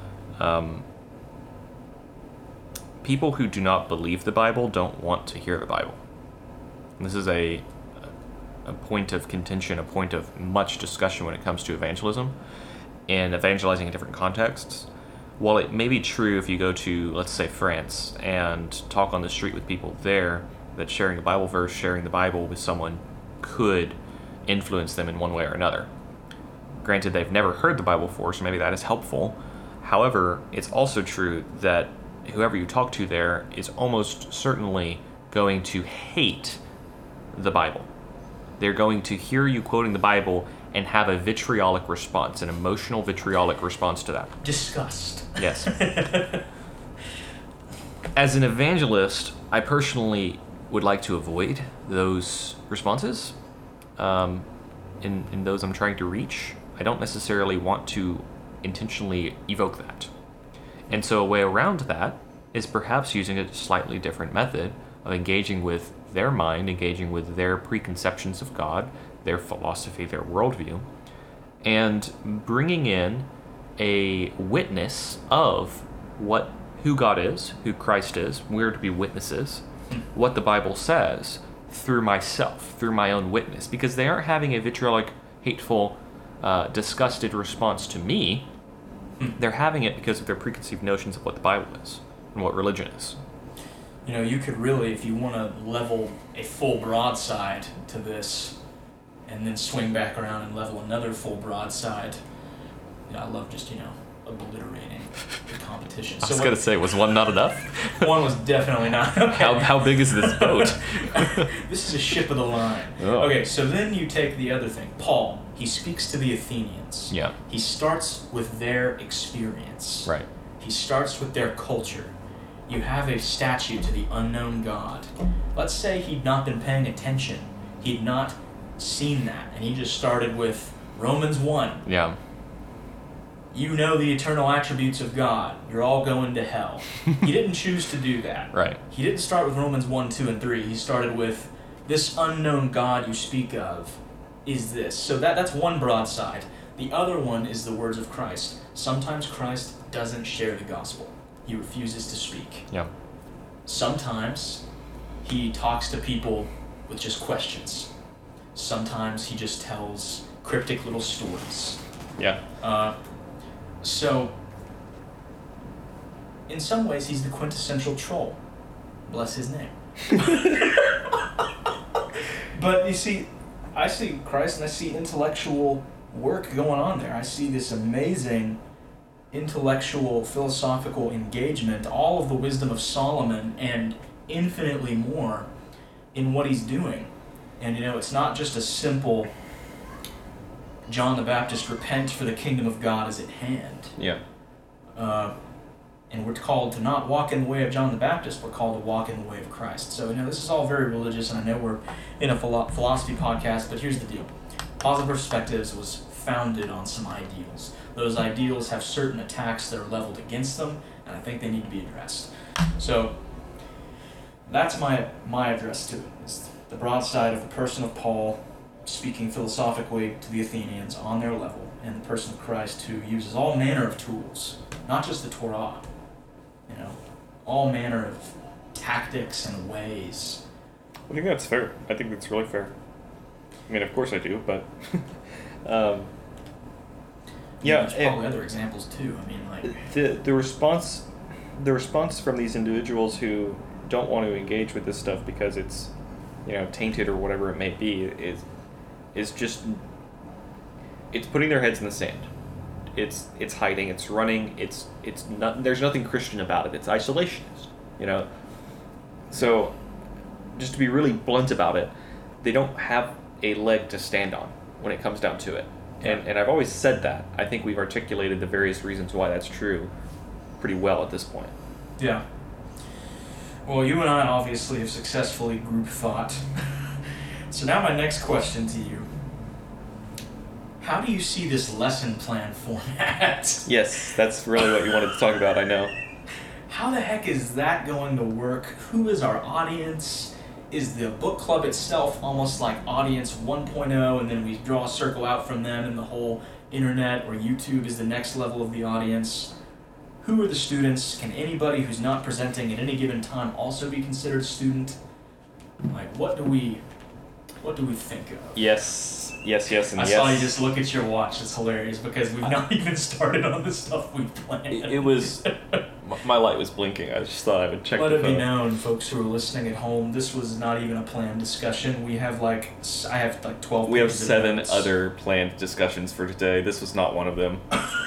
People who do not believe the Bible don't want to hear the Bible. And this is a point of contention, a point of much discussion when it comes to evangelism and evangelizing in different contexts. While it may be true if you go to, let's say, France and talk on the street with people there, that sharing a Bible verse, sharing the Bible with someone could influence them in one way or another. Granted, they've never heard the Bible before, so maybe that is helpful. However, it's also true that whoever you talk to there is almost certainly going to hate the Bible. They're going to hear you quoting the Bible and have a vitriolic response, an emotional vitriolic response to that. Disgust. Yes. As an evangelist, I personally would like to avoid those responses in those I'm trying to reach. I don't necessarily want to intentionally evoke that. And so a way around that is perhaps using a slightly different method of engaging with their mind, engaging with their preconceptions of God, their philosophy, their worldview, and bringing in a witness of who God is, who Christ is. We're to be witnesses, what the Bible says through myself, through my own witness, because they aren't having a vitriolic, hateful, disgusted response to me. They're having it because of their preconceived notions of what the Bible is and what religion is. You know, you could really, if you want to level a full broadside to this and then swing back around and level another full broadside, I love just, obliterating the competition. I was going to say, was one not enough? One was definitely not. Okay. How big is this boat? This is a ship of the line. Oh. Okay, so then you take the other thing. Paul, he speaks to the Athenians. Yeah. He starts with their experience. Right. He starts with their culture. You have a statue to the unknown God. Let's say he'd not been paying attention. He'd not seen that, and he just started with Romans 1. Yeah. You know the eternal attributes of God. You're all going to hell. He didn't choose to do that. Right. He didn't start with Romans 1, 2, and 3. He started with, this unknown God you speak of is this. So that's one broadside. The other one is the words of Christ. Sometimes Christ doesn't share the gospel. He refuses to speak. Yeah. Sometimes he talks to people with just questions. Sometimes he just tells cryptic little stories. Yeah. So, in some ways, he's the quintessential troll. Bless his name. But you see, I see Christ and I see intellectual work going on there. I see this amazing intellectual, philosophical engagement, all of the wisdom of Solomon, and infinitely more in what he's doing. And it's not just a simple John the Baptist, repent for the kingdom of God is at hand. Yeah. And we're called to not walk in the way of John the Baptist, we're called to walk in the way of Christ. So, this is all very religious, and I know we're in a philosophy podcast, but here's the deal. Positive Perspectives was founded on some ideals. Those ideals have certain attacks that are leveled against them, and I think they need to be addressed. So, that's my address to it, is the broadside of the person of Paul, speaking philosophically to the Athenians on their level, and the person of Christ who uses all manner of tools, not just the Torah, all manner of tactics and ways. I think that's fair. I think that's really fair. I mean, of course I do, but yeah, there's probably other examples too. I mean, like the response from these individuals who don't want to engage with this stuff because it's tainted or whatever it may be is just, it's putting their heads in the sand. It's hiding, it's running, it's not, there's nothing Christian about it. It's isolationist, So, just to be really blunt about it, they don't have a leg to stand on when it comes down to it. And I've always said that. I think we've articulated the various reasons why that's true pretty well at this point. Yeah. Well, you and I obviously have successfully group thought. So now my next question to you. How do you see this lesson plan format? Yes, that's really what you wanted to talk about, I know. How the heck is that going to work? Who is our audience? Is the book club itself almost like audience 1.0, and then we draw a circle out from them, and the whole internet or YouTube is the next level of the audience? Who are the students? Can anybody who's not presenting at any given time also be considered a student? Like, what do we think of? Yes, and yes. I saw you just look at your watch. It's hilarious because we've not even started on the stuff we've planned. It was My light was blinking. I just thought I would check Let the it be phone. known, folks who are listening at home, this was not even a planned discussion. I have like 12 We have pages of 7 notes. other planned discussions for today. This was not one of them.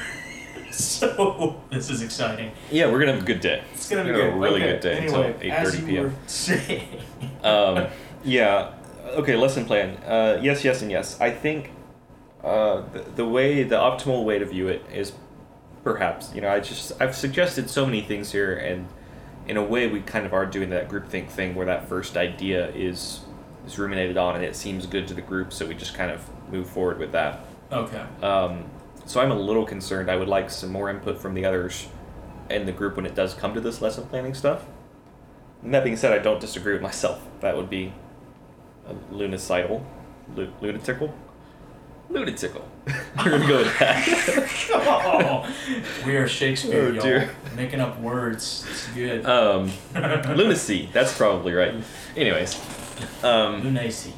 So, this is exciting. Yeah, we're gonna have a good day. It's gonna be We're gonna good. have a really Okay, good day anyway, until as 8:30 you p.m. were saying. Yeah. Okay, lesson plan. Yes, yes, and yes. I think the optimal way to view it is perhaps, I've suggested so many things here, and in a way we kind of are doing that groupthink thing where that first idea is ruminated on and it seems good to the group, so we just kind of move forward with that. Okay. So I'm a little concerned. I would like some more input from the others in the group when it does come to this lesson planning stuff. And that being said, I don't disagree with myself. That would be a lunatical. Lunatical? Lunatical. We're going to go with that. Oh, we are Shakespeare, Oh, y'all. dear. Making up words. It's good. Lunacy. That's probably right. Anyways. Lunacy.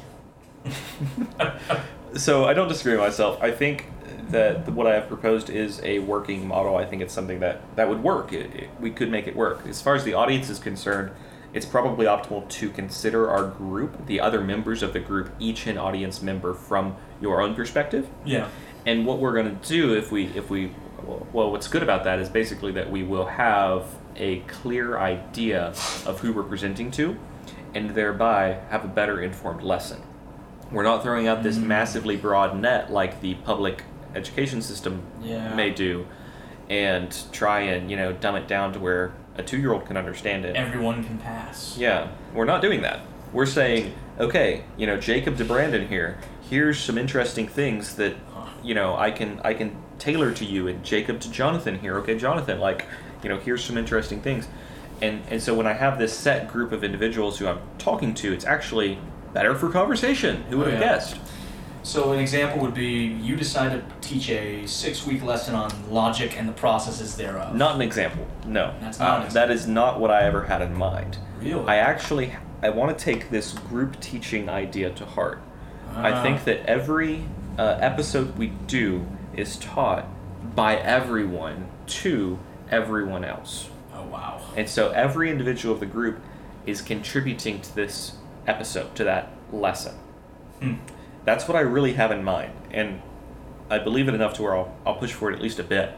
So I don't disagree with myself. I think that what I have proposed is a working model. I think it's something that would work. We could make it work. As far as the audience is concerned, it's probably optimal to consider our group, the other members of the group, each an audience member from your own perspective. Yeah. And what we're going to do what's good about that is basically that we will have a clear idea of who we're presenting to, and thereby have a better informed lesson. We're not throwing out this massively broad net like the public education system may do, and try and dumb it down to where a 2-year-old can understand it. Everyone can pass. Yeah, we're not doing that. We're saying, okay, Jacob to Brandon here. Here's some interesting things that I can tailor to you, and Jacob to Jonathan here. Okay, Jonathan, here's some interesting things, and so when I have this set group of individuals who I'm talking to, it's actually better for conversation. Who would have guessed? So an example would be you decide to teach a 6-week lesson on logic and the processes thereof. Not an example. No. That's not an example. That is not what I ever had in mind. Really? I want to take this group teaching idea to heart. I think that every episode we do is taught by everyone to everyone else. Oh, wow. And so every individual of the group is contributing to this episode, to that lesson. That's what I really have in mind, and I believe it enough to where I'll push for it at least a bit.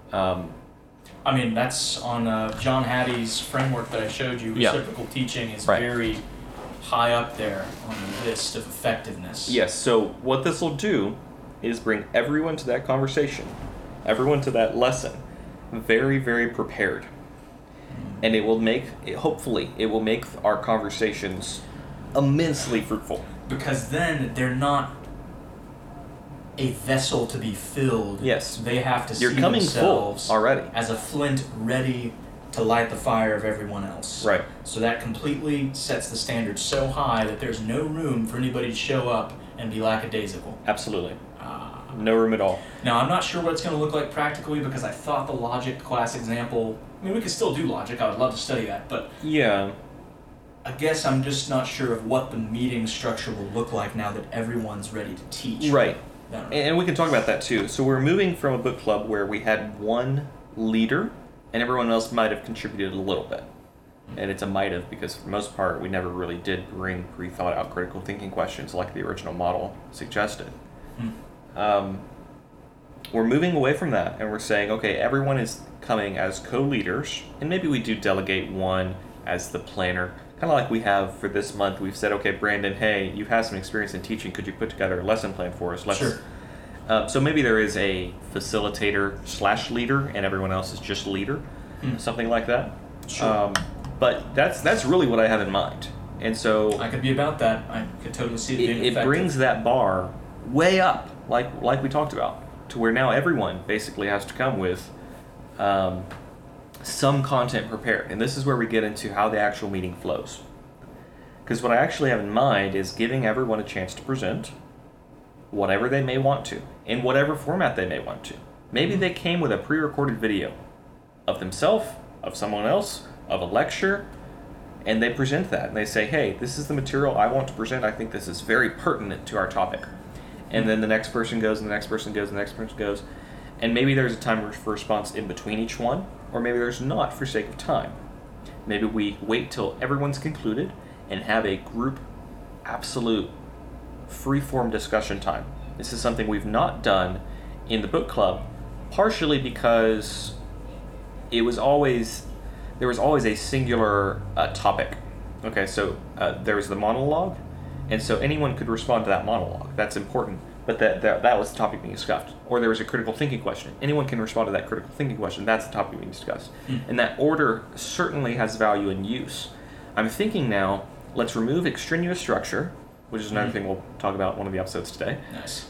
That's on John Hattie's framework that I showed you. Reciprocal teaching is very high up there on the list of effectiveness. Yes, so what this will do is bring everyone to that conversation, everyone to that lesson, very, very prepared. And it will make our conversations immensely fruitful. Because then they're not a vessel to be filled. Yes. They have to You're see coming themselves full already. as a flint ready to light the fire of everyone else. Right. So that completely sets the standard so high that there's no room for anybody to show up and be lackadaisical. Absolutely. No room at all. Now, I'm not sure what it's going to look like practically because I thought the logic class example... we could still do logic. I would love to study that, but... Yeah. I guess I'm just not sure of what the meeting structure will look like now that everyone's ready to teach. Right. And we can talk about that too. So we're moving from a book club where we had one leader and everyone else might have contributed a little bit. And it's a might have because for the most part we never really did bring pre-thought out critical thinking questions like the original model suggested. We're moving away from that and we're saying, okay, everyone is coming as co-leaders, and maybe we do delegate one as the planner. Kind of like we have for this month, we've said, okay, Brandon, hey, you've had some experience in teaching. Could you put together a lesson plan for us? Sure. So maybe there is a facilitator / leader, and everyone else is just leader, something like that. Sure. But that's really what I have in mind. And so I could be about that. I could totally see it being it effective. brings that bar way up, like we talked about, to where now everyone basically has to come with some content prepared. And this is where we get into how the actual meeting flows. Because what I actually have in mind is giving everyone a chance to present whatever they may want to, in whatever format they may want to. Maybe they came with a pre-recorded video of themselves, of someone else, of a lecture, and they present that. And they say, hey, this is the material I want to present. I think this is very pertinent to our topic. And then the next person goes, and the next person goes, and the next person goes. And maybe there's a time for response in between each one, or maybe there's not for sake of time. Maybe we wait till everyone's concluded and have a group absolute free-form discussion time. This is something we've not done in the book club, partially because there was always a singular topic. Okay, so there was the monologue, and so anyone could respond to that monologue. That's important, but that was the topic being discussed. Or there was a critical thinking question. Anyone can respond to that critical thinking question. That's the topic being discussed. And that order certainly has value in use. I'm thinking now, let's remove extraneous structure, which is another thing we'll talk about in one of the episodes today. Nice.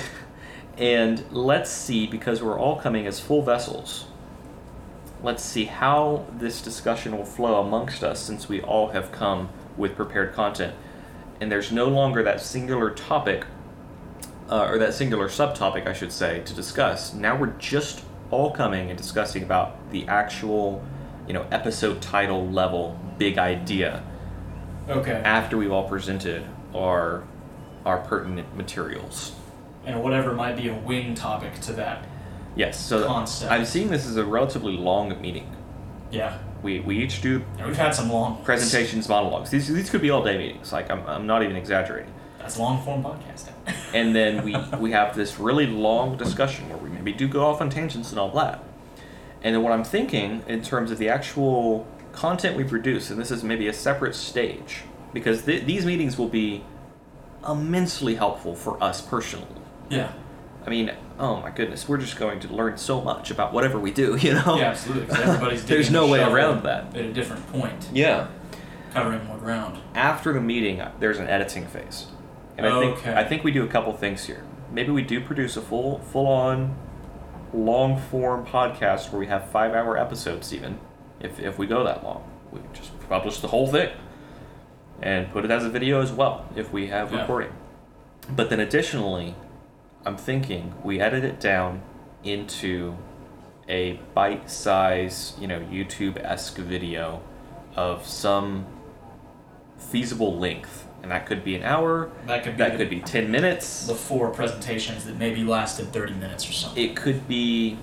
And let's see, because we're all coming as full vessels, let's see how this discussion will flow amongst us since we all have come with prepared content. And there's no longer that singular topic, or that singular subtopic, I should say, to discuss. Now we're just all coming and discussing about the actual, episode title level big idea. Okay. After we've all presented our pertinent materials. And whatever might be a wing topic to that. Yes, so concept. I'm seeing this as a relatively long meeting. Yeah. We each do And we've had some long presentations, monologues. These could be all day meetings. Like I'm not even exaggerating. That's long form podcasting. And then we have this really long discussion where we maybe do go off on tangents and all that. And then what I'm thinking in terms of the actual content we produce, and this is maybe a separate stage, because these meetings will be immensely helpful for us personally. Yeah. I mean, oh my goodness, we're just going to learn so much about whatever we do, Yeah, absolutely. 'Cause everybody's There's digging no the way shovel around that. at a different point, Yeah. covering more ground. After the meeting, there's an editing phase. And Okay. I think we do a couple things here. Maybe we do produce a full-on, long-form podcast where we have 5-hour episodes even, if we go that long. We just publish the whole thing and put it as a video as well if we have recording. But then additionally, I'm thinking we edit it down into a bite-size, YouTube-esque video of some feasible length. And that could be an hour. That could be 10 minutes. the 4 presentations that maybe lasted 30 minutes or something. It could be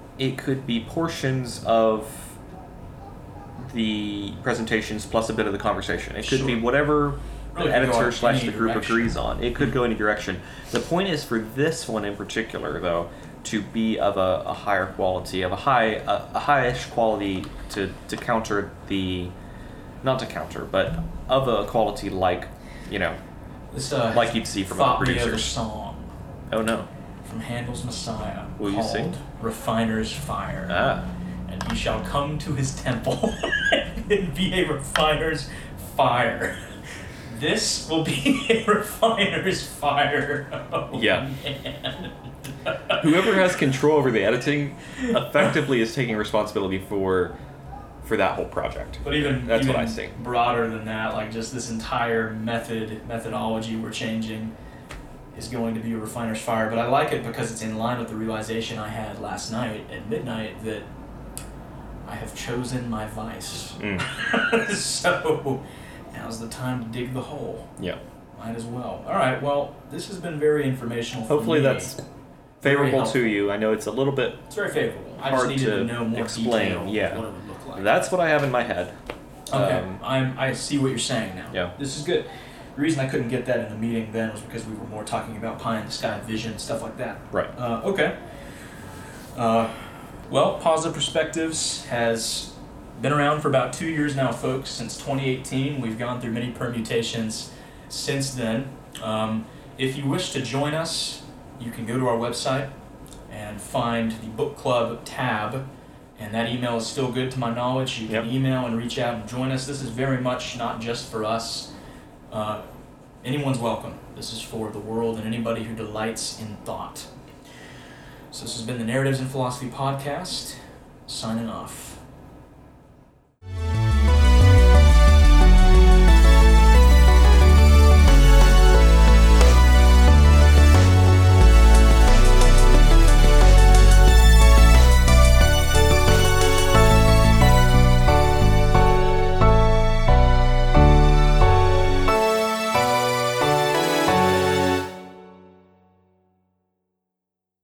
portions of the presentations plus a bit of the conversation. It could be whatever Really the could go editor any / the group direction. agrees on. It could go any direction. The point is for this one in particular, though, to be of a higher quality, of a high-ish quality to counter the, not to counter, but of a quality like, This, like you'd see from other thought me of a producers. song Oh no. from Handel's Messiah Will you called sing? Refiner's Fire. Ah. And he shall come to his temple and be a refiner's fire. This will be a refiner's fire. Oh, Yeah. Man. Whoever has control over the editing effectively is taking responsibility for that whole project. But even That's even what I see. broader than that, like just this entire methodology we're changing is going to be a refiner's fire. But I like it because it's in line with the realization I had last night at midnight that I have chosen my vice. So now's the time to dig the hole. Yeah. Might as well. All right. Well, this has been very informational. Hopefully for me. that's favorable to you. I know it's a little bit It's very favorable. I just hard needed to to know more explain, detail yeah. of what it would look like. That's what I have in my head. Okay, I see what you're saying now. Yeah. This is good. The reason I couldn't get that in the meeting then was because we were more talking about pie in the sky vision, stuff like that. Right. Okay. Well, Positive Perspectives has been around for about 2 years now, folks, since 2018. We've gone through many permutations since then. If you wish to join us, you can go to our website and find the book club tab, and that email is still good to my knowledge. You can email and reach out and join us. This is very much not just for us. Anyone's welcome. This is for the world and anybody who delights in thought. So this has been the Narratives in Philosophy podcast, signing off.